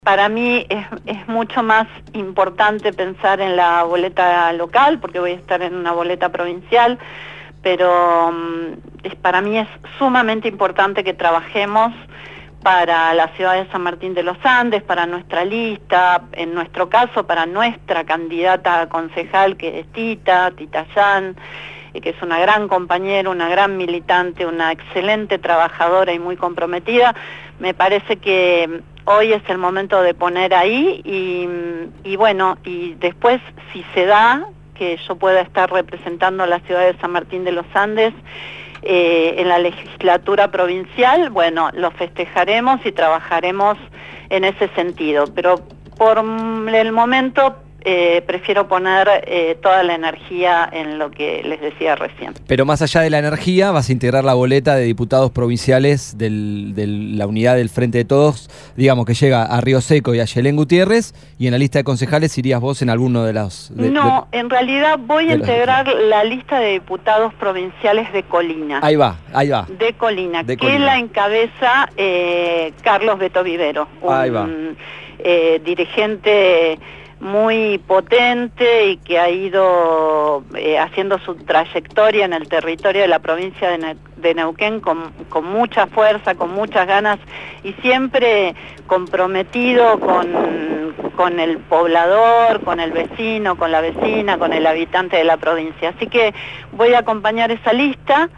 Para mí es mucho más importante pensar en la boleta local, porque voy a estar en una boleta provincial, pero para mí es sumamente importante que trabajemos para la ciudad de San Martín de los Andes, para nuestra lista, en nuestro caso para nuestra candidata a concejal, que es Tita Yan, que es una gran compañera, una gran militante, una excelente trabajadora y muy comprometida. Me parece que hoy es el momento de poner ahí y bueno, y después si se da que yo pueda estar representando a la ciudad de San Martín de los Andes en la legislatura provincial, bueno, lo festejaremos y trabajaremos en ese sentido, pero por el momento prefiero poner toda la energía en lo que les decía recién. Pero más allá de la energía, vas a integrar la boleta de diputados provinciales de la unidad del Frente de Todos, digamos que llega a Río Seco y a Yelén Gutiérrez, y en la lista de concejales irías vos en alguno de los... No, en realidad voy a integrar la lista de diputados provinciales de Colina. Ahí va. De Colina, que la encabeza Carlos Beto Vivero, un dirigente muy potente y que ha ido haciendo su trayectoria en el territorio de la provincia de Neuquén con mucha fuerza, con muchas ganas y siempre comprometido con el poblador, con el vecino, con la vecina, con el habitante de la provincia. Así que voy a acompañar esa lista.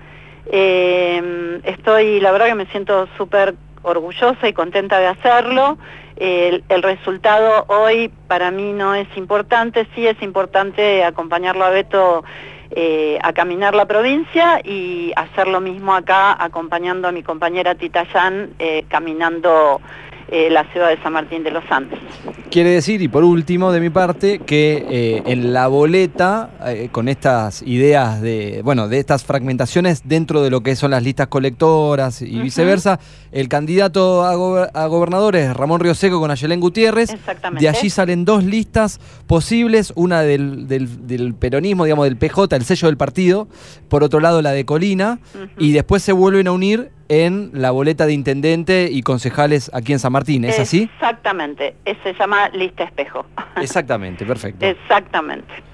La verdad que me siento súper orgullosa y contenta de hacerlo. El resultado hoy para mí no es importante, sí es importante acompañarlo a Beto a caminar la provincia y hacer lo mismo acá acompañando a mi compañera Tita Yan caminando la ciudad de San Martín de los Andes. Quiere decir, y por último de mi parte, que en la boleta, con estas ideas de estas fragmentaciones dentro de lo que son las listas colectoras y viceversa, el candidato a gobernador es Ramón Río Seco con Yelén Gutiérrez. Exactamente. De allí salen dos listas posibles, una del peronismo, digamos del PJ, el sello del partido, por otro lado la de Colina, y después se vuelven a unir en la boleta de intendente y concejales aquí en San Martín, ¿es así? Exactamente, se llama lista espejo. Exactamente, perfecto. Exactamente.